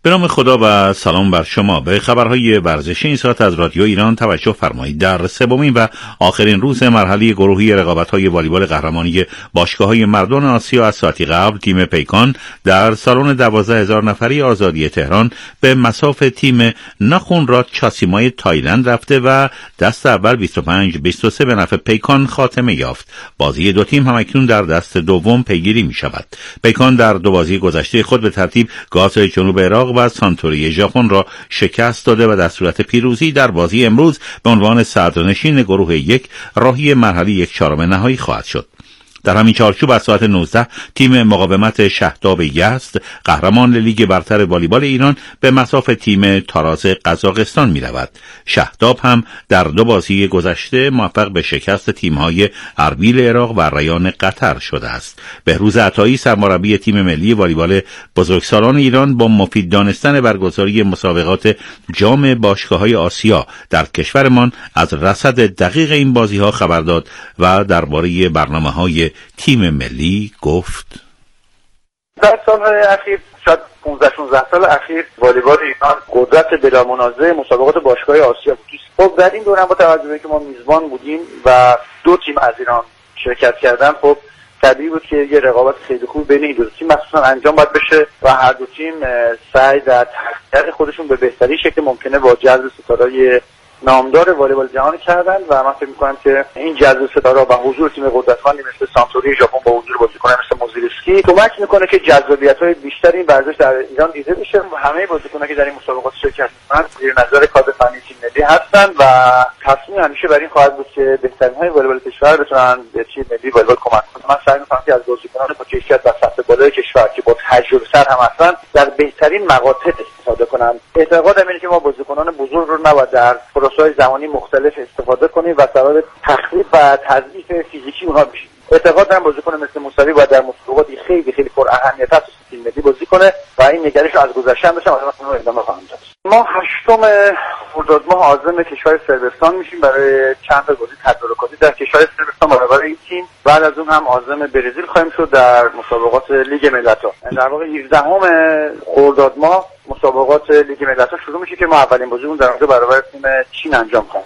به نام خدا و سلام بر شما. به خبرهای ورزشی این ساعت از رادیو ایران توجه فرمایید. در سومین و آخرین روز مرحله گروهی رقابت‌های والیبال قهرمانی باشگاه‌های مردان آسیا از ساعتی قبل تیم پیکان در سالن 12000 نفری آزادی تهران به مصاف تیم نخونراد چاسیمای تایلند رفته و دست اول 25-23 به نفع پیکان خاتمه یافت. بازی دو تیم همکنون در دست دوم پیگیری می‌شود. پیکان در دو بازی گذشته خود به ترتیب گاز جنوب عراق و سانتوری ژاپن را شکست داده و در صورت پیروزی در بازی امروز به عنوان صدرنشین گروه یک راهی مرحله 1/4 نهایی خواهد شد. در همین چارچوب از ساعت 19 تیم مقاومت شهداب یزد قهرمان لیگ برتر والیبال ایران به مصاف تیم تاراز قزاقستان می رود. شهداب هم در دو بازی گذشته موفق به شکست تیم‌های اربیل عراق و ریان قطر شده است. بهروز عطایی سرمربی تیم ملی والیبال بزرگسالان ایران با مفید دانستن برگزاری مسابقات جام باشگاه‌های آسیا در کشورمان از رصد دقیق این بازی‌ها خبر داد و درباره برنامه‌های تیم ملی گفت: در سالهای اخیر، شاید 15-16 سال اخیر، والیبال ایران قدرت بلا منازع مسابقات باشگاه‌های آسیا بود. خب در این دوران با توجه به که ما میزبان بودیم و دو تیم از ایران شرکت کردن، خب طبیعی بود که یه رقابت خیلی خوب بین این دو تیم مخصوصا انجام باید بشه و هر دو تیم سعی در تحقیق خودشون به بهترین شکل ممکنه با جذب ستاره‌های نامدار والیبال جهان کردن و من فکر می‌کنم که این جذب ستاره و حضور تیم قدرتمندی مثل سانتوری ژاپن با حضور بازیکنان مثل موزیلسکی کمک می‌کنه که جذابیت‌های بیشتری این ورزش در ایران دیده بشه و همه بازیکنانی که در این مسابقات شرکت می‌کنن زیر نظر کادر فنی تیم ملی هستن و تصمیم همیشه بر این خواهد بود که بهترین‌های والیبال کشور بتونن به تیم ملی والیبال کمک کنن. من سعی می‌کنم که از بازیکنان با کیفیت و سطح بالای کشور که با تجربه‌تر هم هستن در بهترین مقاطع استفاده کنن. اعتقادم اینه که ما بازیکنان بزرگ رو نباید در پروسه‌های زمانی مختلف استفاده کنیم و سبب تخریب و تضعیف فیزیکی اونها بشیم. اعتقاد دارم بازیکن مثل موسوی باید در مسابقاتی خیلی خیلی پر اهمیت است تیم ملی بازی کنه و این نگرش رو از گذشته هم داشتم، اون رو ادامه خواهم داد. ما 8 خرداد ماه عازم کشور صربستان میشیم برای چند تا بازی تدارکاتی در کشور صربستان برابر این تیم. بعد از اون هم عازم برزیل خواهیم شد در مسابقات لیگ ملت‌ها. در واقع 17 خرداد ماه مسابقات لیگ ملت‌ها شروع میشه که ما اولین بازیمون در اونجا برابر تیم چین انجام خواهیم.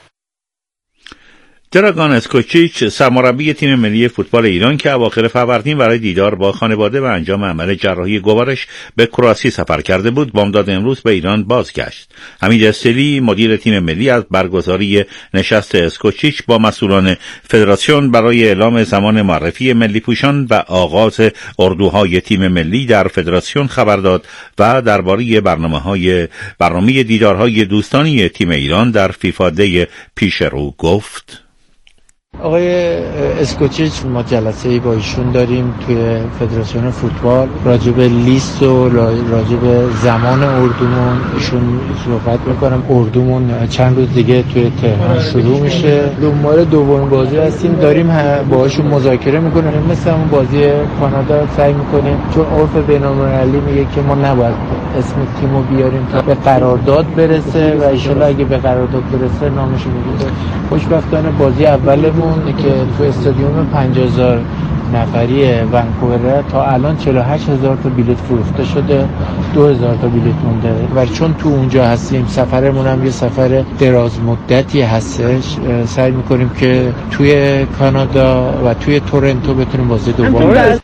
دراگان اسکوچیچ سرمربی تیم ملی فوتبال ایران که اواخر فروردین برای دیدار با خانواده و انجام عمل جراحی گوارش به کرواسی سفر کرده بود، بامداد امروز به ایران بازگشت. حمید استیلی مدیر تیم ملی از برگزاری نشست اسکوچیچ با مسئولان فدراسیون برای اعلام زمان معرفی ملی پوشان و آغاز اردوهای تیم ملی در فدراسیون خبر داد و درباره برنامه دیدارهای دوستانی تیم ایران در فیفا دی پیش رو گفت. آقای اسکوچیچ ما جلسه‌ای با ایشون داریم توی فدراسیون فوتبال راجع به لیست و راجع به زمان اردومون. ایشون صحبت میکنم. اردومون چند روز دیگه توی تهران شروع میشه. دنبال دومین بازی هستیم، داریم باهاشون مذاکره میکنیم. مثل همون بازی کانادا سعی میکنیم، چون عرف بین‌المللی میگه که ما نباید اسم تیمو بیاریم تا به قرارداد برسه و ان شاءالله اگه به قرارداد برسه نامش میگیره. خوشبختانه بازی اولمون که تو استادیوم 50000 نفری ونکوور تا الان 48000 تا بلیت فروخته شده، 2000 تا بلیت مونده و چون تو اونجا هستیم سفرمون هم یه سفر دراز مدتی هستش، سعی میکنیم که توی کانادا و توی تورنتو بتونیم بازی دوم.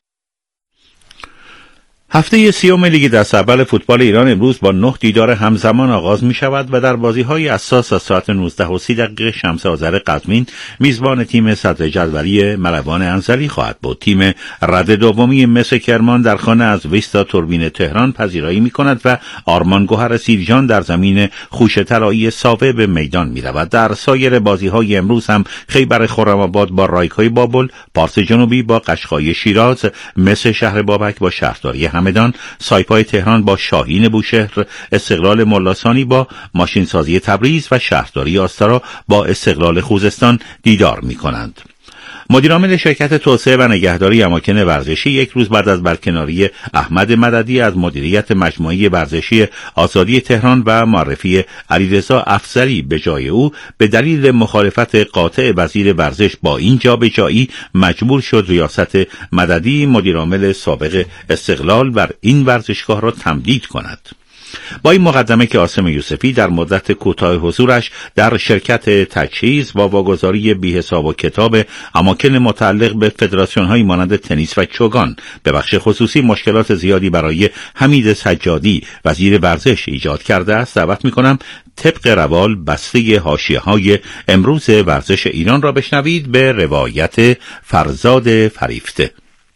هفته 30 لیگ دست اول فوتبال ایران امروز با 9 دیدار همزمان آغاز می شود و در بازی‌های اساس از ساعت 19:30 شمس آذر قزوین میزبان تیم صدر جدولی ملوان انزلی خواهد بود. تیم رده دومی مس کرمان در خانه از ویستا توربین تهران پذیرایی می کند و آرمان گوهر سیرجان در زمین خوشه طلایی ساوه به میدان می رود. در سایر بازی‌های امروز هم خیبر خرم‌آباد با رایکای بابل، پارس جنوبی با قشقای شیراز، مس شهر بابک با شهرداری همدان، سایپای تهران با شاهین بوشهر، استقلال ملاسانی با ماشینسازی تبریز و شهرداری آستارا با استقلال خوزستان دیدار می کنند. مدیرعامل شرکت توسعه و نگهداری اماکن ورزشی یک روز بعد از برکناری احمد مددی از مدیریت مجموعه ورزشی آزادی تهران و معرفی علیرضا افزری به جای او به دلیل مخالفت قاطع وزیر ورزش با این جابجایی مجبور شد ریاست مددی مدیرعامل سابق استقلال بر این ورزشگاه را تمدید کند. با این مقدمه که عاصم یوسفی در مدت کوتاه حضورش در شرکت تجهیز با واگذاری بی‌حساب و کتاب اماکن متعلق به فدراسیون‌های مانند تنیس و چوگان به بخش خصوصی مشکلات زیادی برای حمید سجادی وزیر ورزش ایجاد کرده است، دعوت می‌کنم طبق روال بسته حاشیه‌های امروز ورزش ایران را بشنوید به روایت فرزاد فریفته.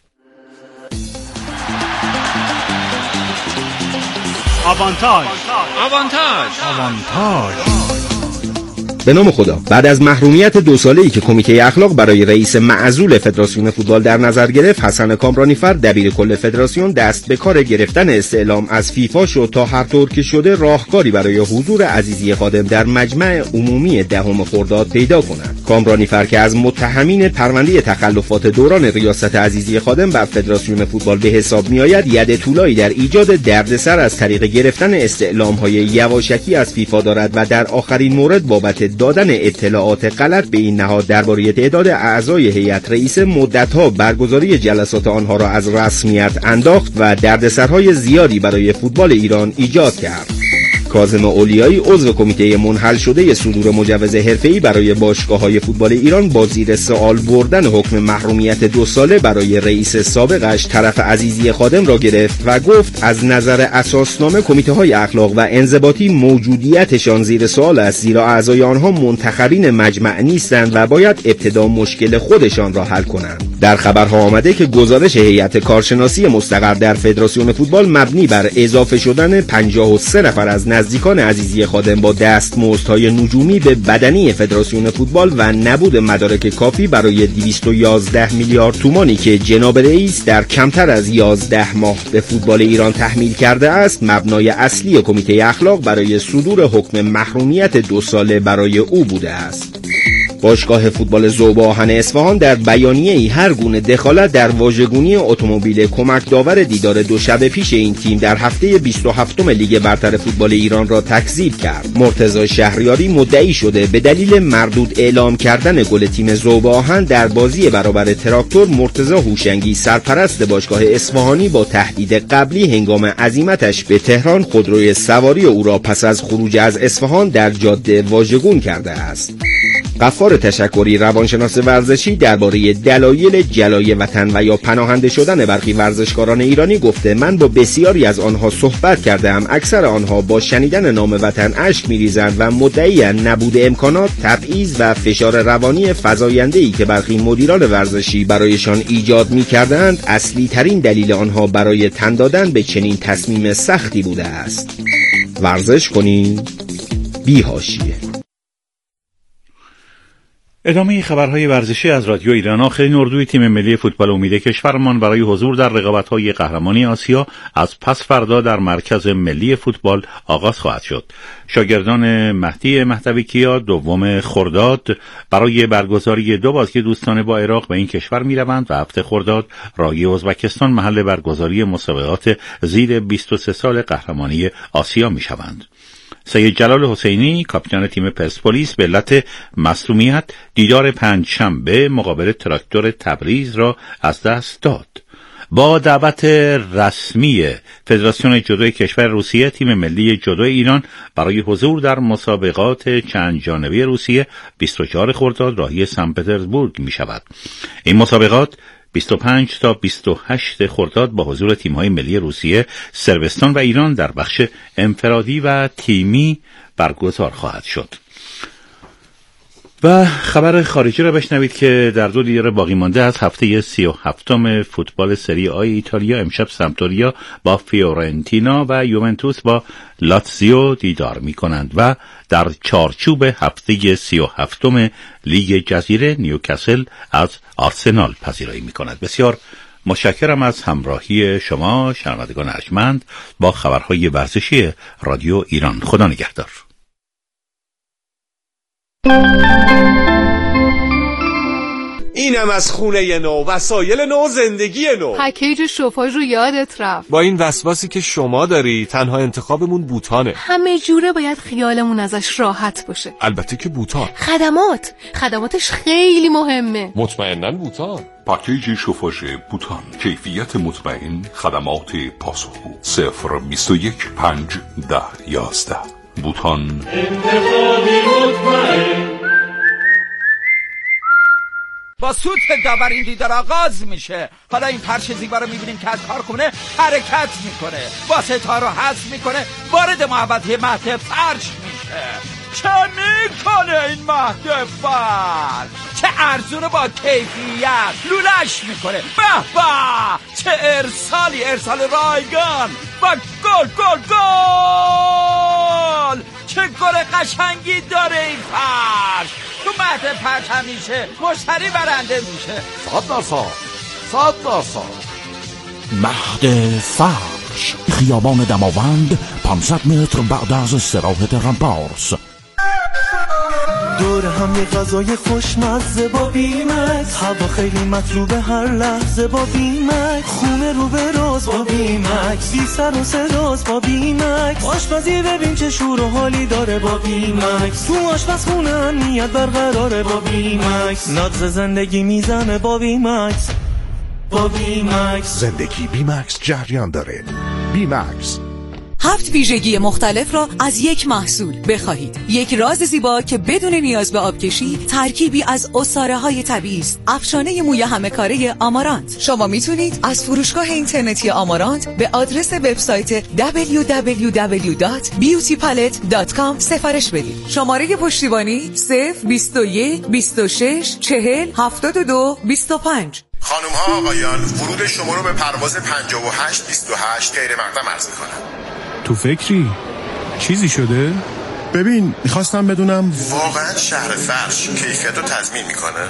آوانتاژ. به نام خدا. بعد از محرومیت 2 ساله‌ای که کمیته اخلاق برای رئیس معزول فدراسیون فوتبال در نظر گرفت، حسن کامرانیفر دبیر کل فدراسیون دست به کار گرفتن استعلام از فیفا شد تا هر طور که شده راهکاری برای حضور عزیزی خادم در مجمع عمومی 10 خرداد پیدا کند. کامرانیفر که از متهمین پرونده تخلفات دوران ریاست عزیزی خادم بر فدراسیون فوتبال به حساب میآید، ید طولایی در ایجاد دردسر از طریق گرفتن استعلام‌های یواشکی از فیفا دارد و در آخرین مورد بابت دادن اطلاعات غلط به این نهاد درباره تعداد اعضای هیئت رئیسه مدت‌ها برگزاری جلسات آنها را از رسمیت انداخت و دردسرهای زیادی برای فوتبال ایران ایجاد کرد. کاظم اولیایی عضو کمیته منحل شده صدور مجوز حرفه‌ای برای باشگاه‌های فوتبال ایران با زیر سوال بردن حکم محرومیت 2 ساله برای رئیس سابقش طرف عزیزی خادم را گرفت و گفت از نظر اساسنامه کمیته‌های اخلاق و انضباطی موجودیتشان زیر سوال است، زیرا اعضای آنها منتخبین مجمع نیستند و باید ابتدا مشکل خودشان را حل کنند. در خبرها آمده که گزارش هیئت کارشناسی مستقر در فدراسیون فوتبال مبنی بر اضافه شدن 53 نفر از نزدیکان عزیزی خادم با دستمزدهای نجومی به بدنی فدراسیون فوتبال و نبود مدارک کافی برای 211 میلیارد تومانی که جناب رئیس در کمتر از 11 ماه به فوتبال ایران تحمیل کرده است، مبنای اصلی کمیته اخلاق برای صدور حکم محرومیت 2 ساله برای او بوده است. باشگاه فوتبال ذوب‌آهن اصفهان در بیانیه‌ای هر گونه دخالت در واژگونی اتومبیل کمک داور دیدار 2 شب پیش این تیم در هفته 27م لیگ برتر فوتبال ایران را تکذیب کرد. مرتضی شهریاری مدعی شده به دلیل مردود اعلام کردن گل تیم ذوب‌آهن در بازی برابر تراکتور، مرتضی هوشنگی سرپرست باشگاه اصفهانی با تهدید قبلی هنگام عزیمتش به تهران خودروی سواری او را پس از خروج از اصفهان در جاده واژگون کرده است. غفار تشکری روانشناس ورزشی درباره دلایل جلای وطن و یا پناهنده شدن برخی ورزشکاران ایرانی گفته من با بسیاری از آنها صحبت کردم، اکثر آنها با شنیدن نام وطن اشک می‌ریزند و مدعی‌اند نبود امکانات، تبعیض و فشار روانی فزاینده‌ای که برخی مدیران ورزشی برایشان ایجاد می‌کردند اصلی ترین دلیل آنها برای تن دادن به چنین تصمیم سختی بوده است. ورزش کنید بی حاشیه. ادامه خبرهای ورزشی از رادیو ایران. آخرین اردوی تیم ملی فوتبال امید کشورمان برای حضور در رقابت‌های قهرمانی آسیا از پس فردا در مرکز ملی فوتبال آغاز خواهد شد. شاگردان مهدی مهدوی کیا 2 خرداد برای برگزاری 2 بازی دوستانه با عراق به این کشور می‌روند و 7 خرداد راهی ازبکستان محل برگزاری مسابقات زیر 23 سال قهرمانی آسیا می‌شوند. سید جلال حسینی کاپیتان تیم پرسپولیس به علت مصدومیت دیدار 5 شنبه مقابل تراکتور تبریز را از دست داد. با دعوت رسمی فدراسیون جودو کشور روسیه، تیم ملی جودو ایران برای حضور در مسابقات چند جانبه روسیه 24 خرداد راهی سن پترزبورگ می شود. این مسابقات 25 تا 28 خرداد با حضور تیم‌های ملی روسیه، صربستان و ایران در بخش انفرادی و تیمی برگزار خواهد شد. و خبر خارجی را بشنوید که در 2 دیدار باقی مانده از هفته 37م فوتبال سری آ ایتالیا امشب سمپدوریا با فیورنتینا و یوونتوس با لاتزیو دیدار می کنند و در چارچوب هفته 37م لیگ جزیره نیوکاسل از آرسنال پذیرایی می کند. بسیار متشکرم از همراهی شما شنوندگان ارجمند با خبرهای ورزشی رادیو ایران. خدا نگهدار. اینم از خونه نو، وسایل نو، زندگی نو. پکیج شوفاژ رو یادت رفت. با این وسواسی که شما داری تنها انتخابمون بوتانه. همه جوره باید خیالمون ازش راحت باشه. البته که بوتان. خدماتش خیلی مهمه. مطمئناً بوتان. پاکیج شوفاژ بوتان، کیفیت مطمئن، خدمات پاسخگو. 021 5 10 11. بوتان. انتخابی مطمئن. با سوت داور این دیدار آغاز میشه. حالا این پرش زیبا رو میبینیم که از کارخونه حرکت میکنه، واسطه ها رو حذف میکنه، وارد محوطه مهد فرش میشه. چه میکنه این مهد فرش؟ چه ارزونه با کیفیت لولش میکنه. به به چه ارسال رایگان و گل چه گل قشنگی داره این فرش. تو مهد فرش همیشه مشتری برنده میشه. 100%. مهد فرش، خیابان دماوند، 500 متر بعد از استراحت رمپارس. دور هم یه غذای خوشمزه با بیمکس، هوا خیلی مطلوبه هر لحظه با بیمکس، خونه رو به راز با بیمکس، بی سر و صداست با بیمکس، آشپزی ببین چه شور و حالی داره با بیمکس، تو آشپزخونه امنیت برقراره با بیمکس، نبض زندگی میزنه با بیمکس. با بیمکس زندگی بیمکس جریان داره. بیمکس 7 ویژگی مختلف را از یک محصول بخواهید. یک راز زیبا که بدون نیاز به آبکشی، ترکیبی از عصاره‌های طبیعی است. افشانه موی همه کاره آمارانت. شما میتونید از فروشگاه اینترنتی آمارانت به آدرس وبسایت www.beautypalette.com سفارش بدید. شماره پشتیبانی 021 26 40 72 25. خانم ها آقایان، ورود شما رو به پرواز 5828 غیر مقدم عرض میکنم. تو فکری؟ چیزی شده؟ ببین میخواستم بدونم واقعا شهر فرش کیفیت رو تضمین میکنه؟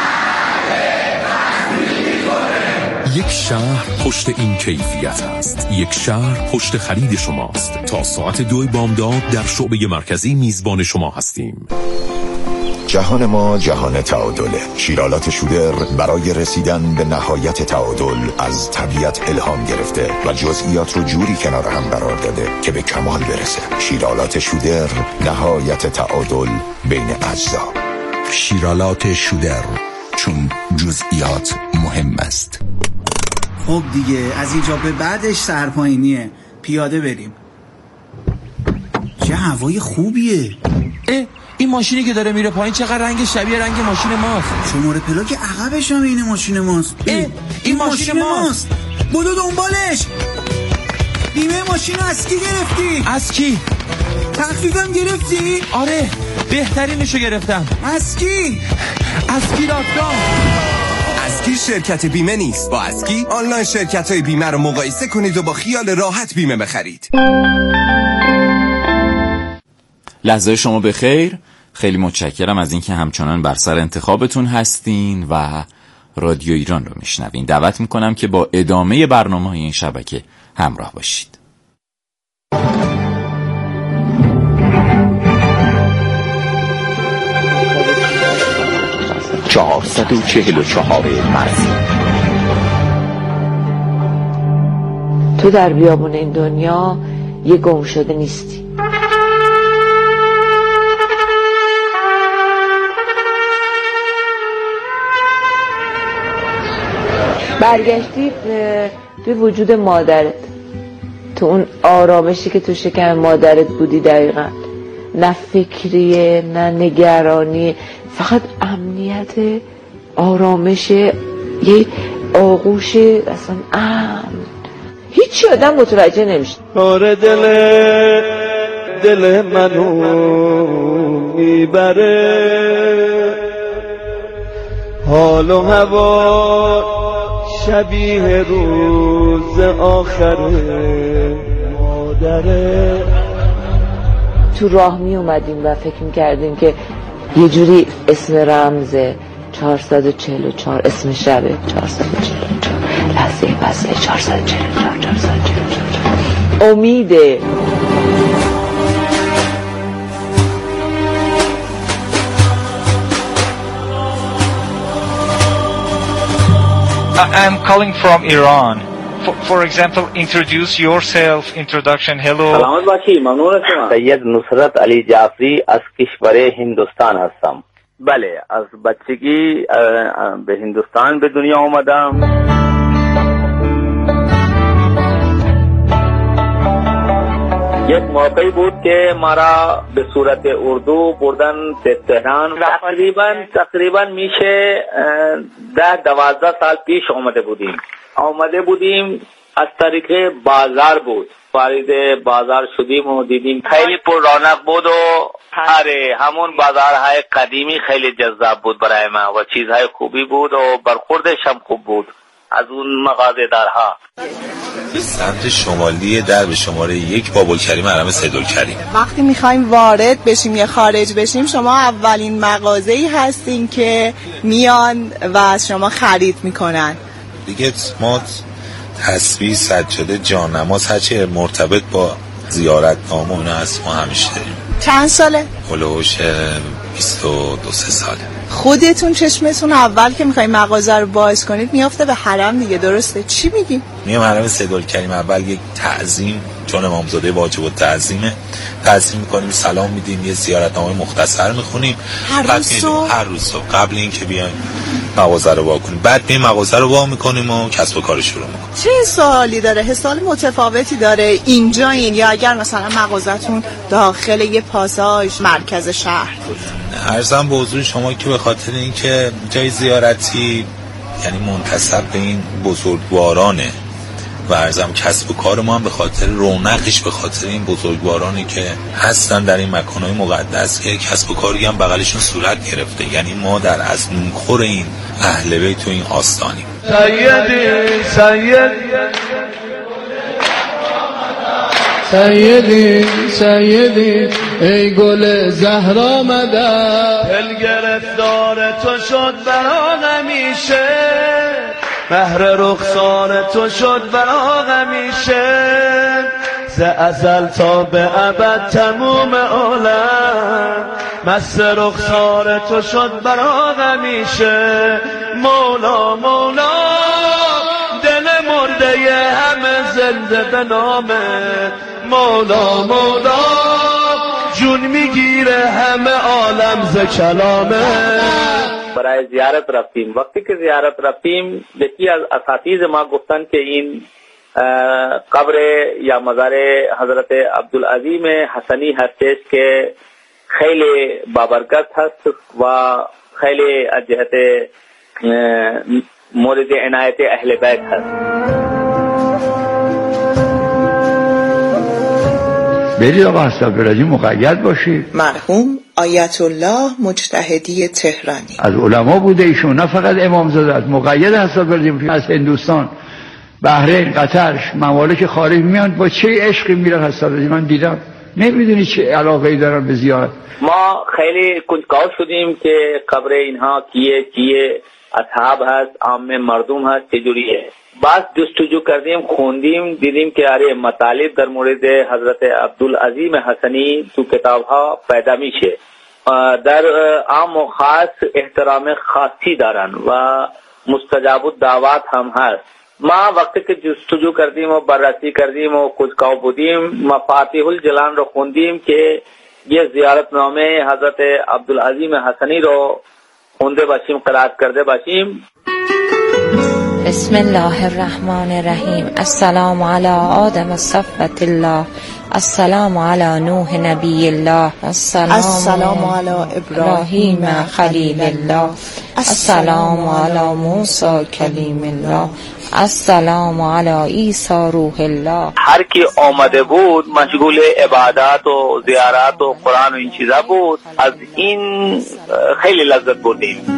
یک شهر پشت این کیفیت است. یک شهر پشت خرید شماست. تا ساعت 2 بامداد در شعبه مرکزی میزبان شما هستیم. جهان ما جهان تعادله. شیرالات شودر برای رسیدن به نهایت تعادل از طبیعت الهام گرفته و جزئیات رو جوری کنار هم قرار داده که به کمال برسه. شیرالات شودر، نهایت تعادل بین اجزا. شیرالات شودر، چون جزئیات مهم است. خب دیگه از اینجا به بعدش سرپایینیه، پیاده بریم. چه هوای خوبیه. این ماشینی که داره میره پایین چقدر رنگ شبیه رنگ ماشین ماست. شماره پلاک عقبش هم این ماشین ماست. این ماشین ماست. بدو دنبالش. بیمه ماشین از کی گرفتی؟ از کی؟ تخفیفم گرفتی؟ آره بهترینشو گرفتم. از کی؟ اسکی.com. اسکی شرکت بیمه نیست. با اسکی آنلاین شرکت‌های بیمه رو مقایسه کنید و با خیال راحت بیمه بخرید. لحظه شما بخیر. خیلی متشکرم از اینکه همچنان بر سر انتخابتون هستین و رادیو ایران رو میشنوین. دعوت میکنم که با ادامه برنامه‌های این شبکه همراه باشید. 444 مرزی. تو در بیابون این دنیا یه گم شده نیستی. برگشتی توی وجود مادرت، تو اون آرامشی که تو شکم مادرت بودی. دقیقا نه فکریه نه نگرانی، فقط امنیت، آرامش، یه آغوش اصلا امن. هیچی آدم متوجه نمیشه. آره دل منو میبره، حال و هوا شبیه روز آخره مادره. تو راه می اومدیم و فکر میکردیم که یه جوری اسم رمزه 444 اسم شبه 444 لحظه وصله 444 امیده. I'm calling from Iran. For example, introduce yourself, introduction, hello. سلامت باشی، ممنون هستم. سید نصرت علی جعفری از کشور هندوستان هستم. بله، از بچگی به هندوستان به دنیا آمدم. یک موقعی بود که مرا به صورت اردو بردن به تهران و تقریبا میشه 10-12 سال پیش آمده بودیم از طریق بازار بود. وارد بازار شدیم و دیدیم خیلی پر رونق بود و همون بازارهای قدیمی خیلی جذاب بود برای ما و چیزهای خوبی بود و برخوردش هم خوب بود از اون مغازه‌دارها. سمت شمالی در به شماره 1 بابالکریم حرم سیدالکریم. وقتی میخوایم وارد بشیم یا خارج بشیم شما اولین مغازه‌ای هستین که میان و از شما خرید میکنن. دیگه ما تسبیح، سجاده، جانماز هرچی مرتبط با زیارتنامه و اینا هست ما همیشه داریم. چند ساله؟ هلوش 22 ساله. خودتون چشمتون اول که میخواین مغازه رو باز کنید میافته به حرم دیگه، درسته؟ چی میگیم؟ میام حرم سیدالکریم، اول یک تعظیم، چون امامزاده واجب التعظیمه، تعظیم میکنیم، سلام میدیم، یه زیارتنامه مختصر میخونیم هر روز صبح قبل اینکه بیایم مغازه رو وا کنیم. بعد میایم مغازه رو وا میکنیم و کسب و کار شروع میکنیم. چه سوالی داره؟ حسال متفاوتی داره اینجا این یا اگر مثلا مغازتون داخل یه پاساژ مرکز شهر بود؟ عرضم به حضور شما که به خاطر اینکه جای زیارتی یعنی منتسب به این بزرگوارانه و عرضم کسب و کار ما هم به خاطر رونقش، به خاطر این بزرگوارانی که هستن در این مکانهای مقدس که کسب و کاری هم بغلشون صورت گرفته. یعنی ما در از نونخور این اهل بیت و این آستانیم. سیدی ای گل زهرا مدد، دل گرفتار تو شد برا همیشه، مهر رخسار تو شد برا همیشه، ز ازل تا به ابد تموم عالم، مست رخسار تو شد برا همیشه. مولا مولا دل مرده همه زنده به نامه، مولا مولا جون میگیره همه عالم ز کلامه. برای زیارت رفتیم. وقتی که زیارت رفتیم یکی از اساتید ما گفتن که این قبر یا مزار حضرت عبدالعظیم حسنی هستش که خیلی بابرکت هست و خیلی از جهت مورد عنایت اهل بیت هست. برید آقا عبدالعظیم مقید باشید. مرحوم آیت الله مجتهدی تهرانی از علما بوده ایشون، نه فقط امامزاده، از مقید عبدالعظیم از هندوستان، بحرین، قطر، ممالک خارج میان با چه عشقی میرن عبدالعظیم. من دیدم، نمیدونی چه علاقه‌ای دارن به زیارت. ما خیلی کنجکاو شدیم که قبر اینها کیه اصحاب هست، عام مردم هست، چجوریه. بعد جستجو کردیم، خوندیم، دیدیم که مطالب در مورد حضرت عبدالعظیم حسنی تو کتاب ها پیدا میشه. در عام و خاص احترام خاصی دارن و مستجاب الدعوات هم هست. ما وقتی که جستجو کردیم و بررسی کردیم و کنجکاو بودیم، مفاتیح الجنان رو خوندیم که یه زیارتنامه حضرت عبدالعظیم حسنی رو خونده باشیم، قرائت کرده باشیم. بسم الله الرحمن الرحیم. السلام علی آدم صفوت الله، السلام علی نوح نبی الله، السلام علی ابراهیم خلیل الله، السلام علی موسی کلیم الله، السلام علی عیسی روح الله. هر کی آمده بود مشغول عبادات و زیارات و قرآن و این چیزا بود. از این خیلی لذت بردیم.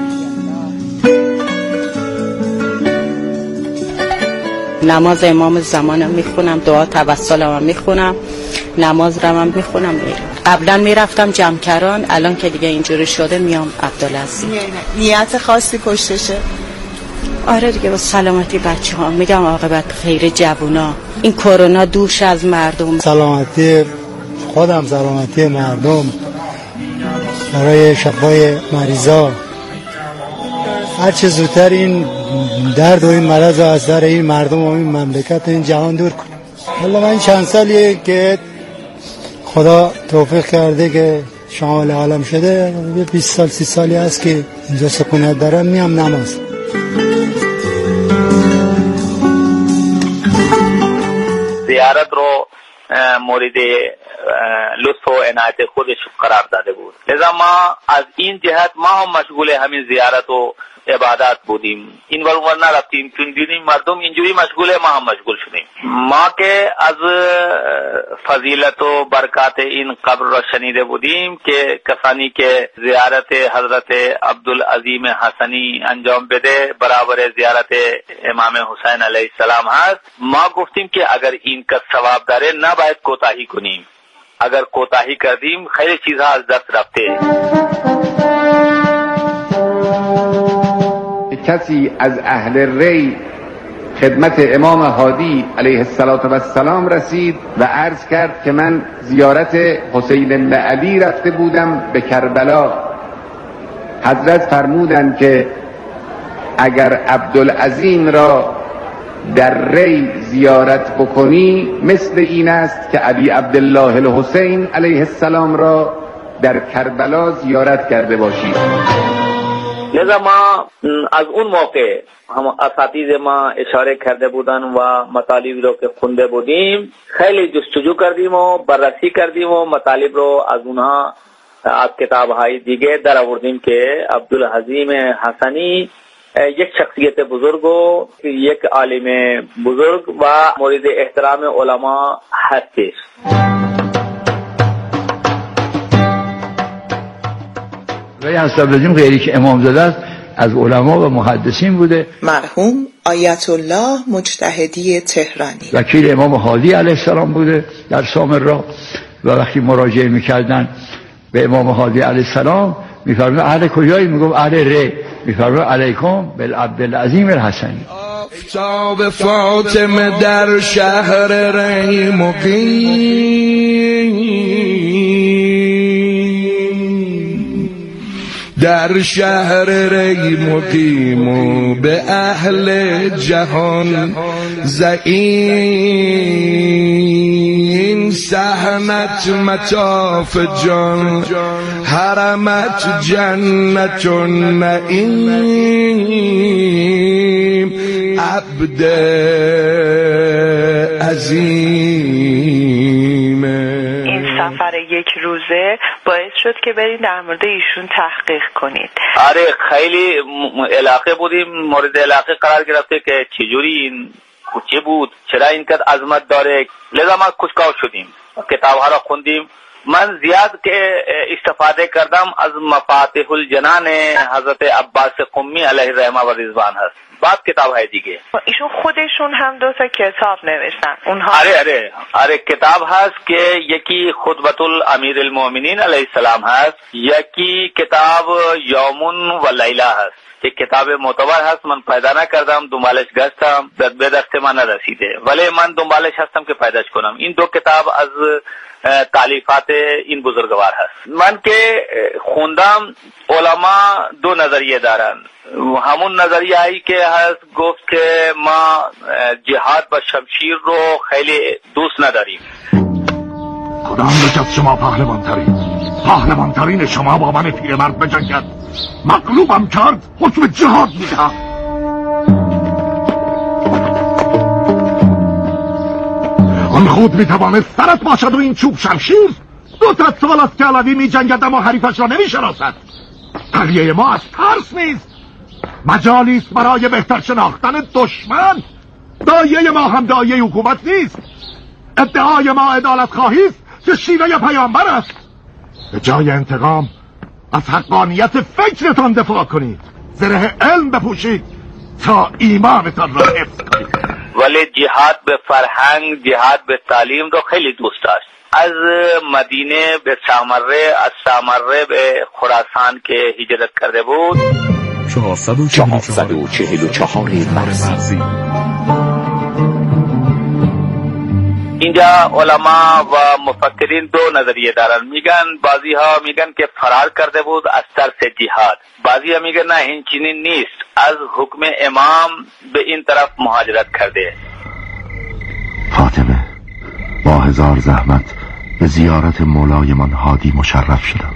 نماز امام زمانم میخونم، دعا توسلم میخونم، نماز رو هم میخونم میرم. قبلا میرفتم جمکران، الان که دیگه اینجوری شده میام عبدالعظیم. نیت خاصی پشتشه؟ آره دیگه، با سلامتی بچه ها، میگم عاقبت خیر جوونا، این کرونا دوش از مردم، سلامتی خودم، سلامتی مردم، برای شفای مریضا، هر چه زودتر این درد و این مرض از سر این مردم و این مملکت و این جهان دور کنه. حالا من چند سالیه که خدا توفیق کرده که شامل عالم شده، 20 سال 30 سالی هست که اینجا سکونت دارم، میام نماز. زیارت رو مورد لطف و عنایت خودش قرار داده بود. لذا ما از این جهت ما هم مشغول همین زیارت و عبادت بودیم، این ور نرفتیم، چون دیدیم مردم اینجوری مشغوله، ما هم مشغول شدیم. ما که از فضیلت و برکات این قبر را شنیده بودیم که کسانی که زیارت حضرت عبدالعظیم حسنی انجام بده برابر زیارت امام حسین علیه السلام هست. ما گفتیم که اگر این کا ثواب داره نباید کوتاهی کنیم، اگر کوتاهی کردیم خیلی چیزها از دست رفته. کسی از اهل ری خدمت امام هادی علیه السلام رسید و عرض کرد که من زیارت حسین بن علی رفته بودم به کربلا. حضرت فرمودند که اگر عبدالعظیم را در ری زیارت بکنی مثل این است که ابی عبدالله الحسین علیه السلام را در کربلا زیارت کرده باشی. لذا ما از اون موقع هم اساتید ما اشاره کرده بودن و مطالب رو که خونده بودیم خیلی جستجو کردیم و بررسی کردیم و مطالب رو از اونها از کتاب‌های دیگه در آوردیم که عبدالعظیم حسنی یک شخصیت بزرگ و یک عالم بزرگ و مورد احترام علما هستش. رای حسن غیری که امامزاده است از علما و محدثین بوده. مرحوم آیت الله مجتهدی تهرانی وکیل امام هادی علیه السلام بوده در سامرا و وقتی مراجعه میکردن به امام هادی علیه السلام میفرمود اهل کجایی؟ میگفت اهل ری. میفرمود علیکم بالعبدالعظیم الحسنی. آفتاب فاطمه در شهر ری در شهر ری مقیم و به اهل جهان زعیم سحنت مطاف جان حرمت جنت نعیم عبد عظیم. این سفر یک روزه باعث شد که برید در مورد ایشون تحقیق کنید. آره خیلی علاقه بودیم، مورد علاقه قرار گرفته که چجوری این چه بود، چرا این قد عظمت داره. لذا ما کشکاو شدیم، کتابها را خوندیم. من زیاد که استفاده کردم از مفاتیح الجنان حضرت عباس قمی علیه الرحمه و رضوان هست. بعد کتاب‌های دیگه ایشون خودشون هم 2 کتاب نوشتن. اونها آره کتاب هست که یکی خطبه الامیر المؤمنین علیه السلام هست، یکی کتاب یومون و لیله هست که کتاب معتبر هست. من پیدا نکردم، دنبالش گشتم، به دست من نرسیده، ولی من دنبالش هستم که پیداش کنم. این 2 کتاب از تالیفات این بزرگوار هست. من که خوندم علما 2 نظریه دارن. همون نظریه هایی که هست گفت که ما جهاد با شمشیر رو خیلی دوست نداریم. کدام یک از شما پهلوانترین شما با من پیرمرد بجنگد، مغلوبم کرد حکم جهاد میدهم. آن خود میتوانست سرت باشد و این چوب شمشیر. 200 سال است که علوی میجنگد اما حریفش را نمیشناسد. تقیه ما از ترس نیست، مجالی است برای بهتر شناختن دشمن. دایه ما هم دایه حکومت نیست. ادعای ما عدالت خواهی است که شیوه پیامبر است. به جای انتقام از حقانیت فکرتان دفاع کنید، زره علم بپوشید تا ایمانتان را حفظ کنید. ولی جهاد به فرهنگ، جهاد به تعلیم رو خیلی دوست داشت. از مدینه به سامره، از سامره به خراسان که هجرت کرده بود. 444 مرزی. اینجا علما و مفکرین دو نظریه دارن. میگن بعضی ها میگن که فرار کرده بود از ترس جهاد، بعضی ها میگن نه این چنین نیست، از حکم امام به این طرف مهاجرت کرده. فاطمه با هزار زحمت به زیارت مولایمان هادی مشرف شدم.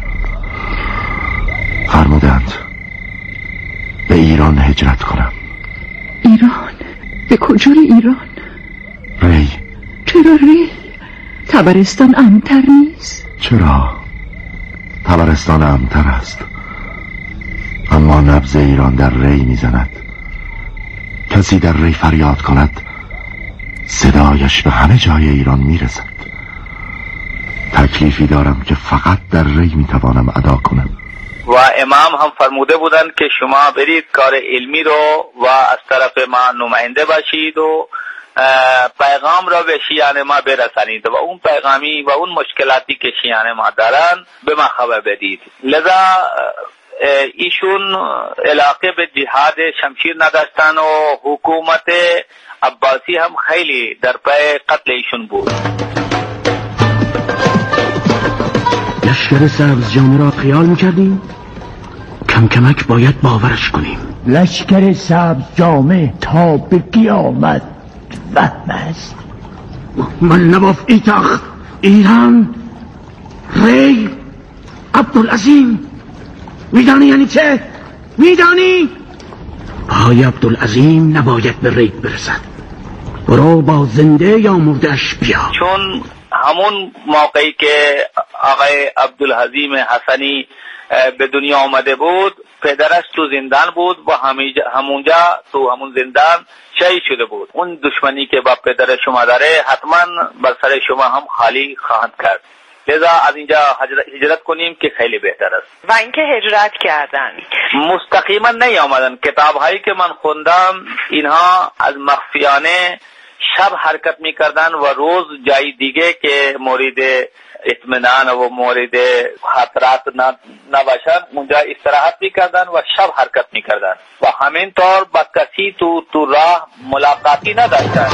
فرمودند به ایران هجرت کنم. ایران؟ به کجای ایران؟ ری. چرا ری؟ طبرستان امن‌تر نیست؟ چرا؟ طبرستان امن‌تر است، اما نبض ایران در ری میزند. کسی در ری فریاد کند صدایش به همه جای ایران میرسد. تکلیفی دارم که فقط در ری میتوانم ادا کنم. و امام هم فرموده بودند که شما برید کار علمی رو و از طرف ما نماینده باشید و پیغام را به شیعان ما برسانید و اون پیغامی و اون مشکلاتی که شیعان ما دارن به ما خبر بدید. لذا ایشون علاقه به جهاد شمشیر نداشتن و حکومت عباسی هم خیلی در پای قتل ایشون بود. لشکر سبز جامه را خیال میکردیم، کم کمک باید باورش کنیم. لشکر سبز جامه تا به قیامت وهم است. من نباف ایتاخ ایران ری عبدالعظیم. میدانی یعنی چه؟ میدانی؟ پای عبدالعظیم نباید به ری برسد. برو با زنده یا مردهش بیا. چون همون موقعی که آقای عبدالعظیم حسنی به دنیا آمده بود پدرش تو زندان بود و همونجا تو همون زندان شهید شده بود. اون دشمنی که با پدر شما داره حتما بر سر شما هم خالی خواهند کرد. لذا از اینجا هجرت کنیم که خیلی بهتر است. و اینکه هجرت کردن مستقیما نیامدن. کتاب‌هایی که من خوندم اینها از مخفیانه شب حرکت میکردن و روز جای دیگه که مورد اطمینان و مورد خطرات نباشن اونجا استراحت میکردن و شب حرکت میکردن و همین طور با کسی تو راه ملاقاتی نداشتن.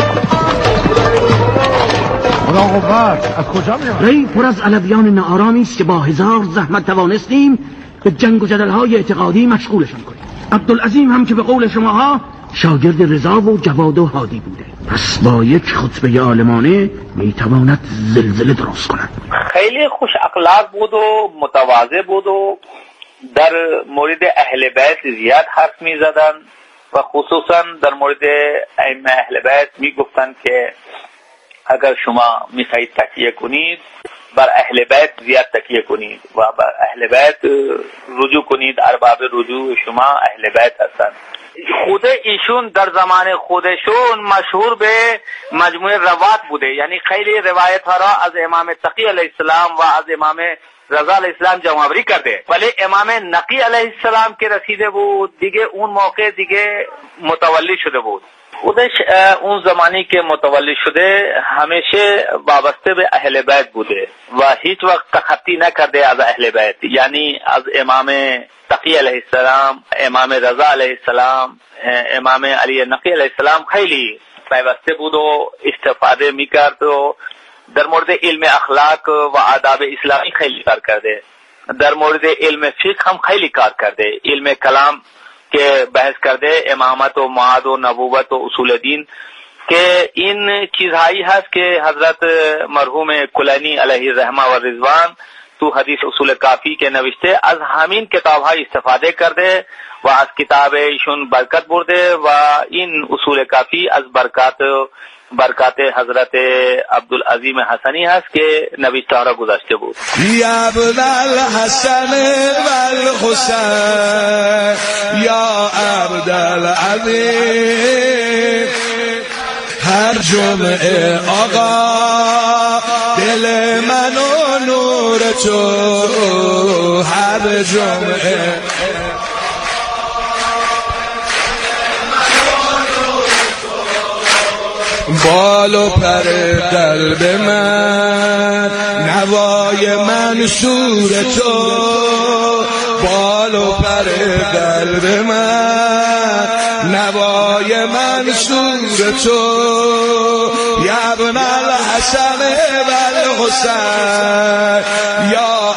از کجا میاد؟ ری پر از علویان ناآرامی است که با هزار زحمت توانستیم به جنگ و جدل‌های اعتقادی مشغولشان کنیم. عبدالعظیم هم که به قول شماها شاگرد رضا و جواد و هادی بوده، پس با یک خطبه عالمانه میتواند زلزله درست کند. خیلی خوش اخلاق بود و متواضع بود و در مورد اهل بیت زیاد حرف میزدن و خصوصا در مورد ائمه اهل بیت میگفتن که اگر شما میخواهید تکیه کنید بر اهل بیت زیاد تکیه کنید و بر اهل بیت رجوع کنید. ارباب رجوع شما اهل بیت هستند. خود ایشون در زمان خودشون مشهور به مجموعه روات بوده، یعنی خیلی روایت ها را از امام تقی علیه السلام و از امام رضا علیه السلام جمع کرده. ولی امام نقی علیه السلام که رسیده بود دیگه اون موقع دیگه متولی شده بود. خودش اون زمانی که متولی شده همیشه وابسته به اهل بیت بوده و هیچ وقت تخطی نکرده از اهل بیت، یعنی از امام تقی علیه السلام، امام رضا علیه السلام، امام علی نقی علیه السلام خیلی پیوسته بود و استفاده میکرد و در مورد علم اخلاق و آداب اسلامی خیلی کار کرده. در مورد علم فقه هم خیلی کار کرده. علم کلام که بحث کرده، امامت و معاد و نبوت و اصول دین، که این چیزهایی هست که حضرت مرحوم کلانی علیه الرحمه و رضوان تو حدیث اصول کافی که نوشته از همین کتاب‌های استفاده کرده و از کتاب ایشون برکت برده و این اصول کافی از برکات حضرت عبدالعظیم حسنی هست که نوشته را گذاشته بود. یا عبدالحسن والحسین یا عبدالعظیم، هر جمعه آقا دل من و نور تو، هر جمعه بال و پر قلب من، نوای منصور تو، بال و پر قلب من، نوای منصور تو یا ابن الحسن والحسین یا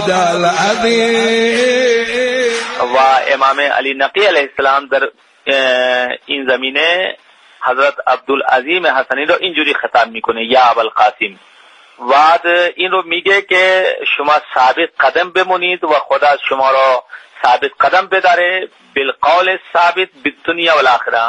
عبدالعظیم. و امام علی نقی علیه السلام در این زمینه حضرت عبدالعظیم حسنی رو اینجوری خطاب میکنه یا ابوالقاسم. بعد این رو میگه که شما ثابت قدم بمونید و خدا شما را ثابت قدم بداره بالقول ثابت بالدنیا والآخرة.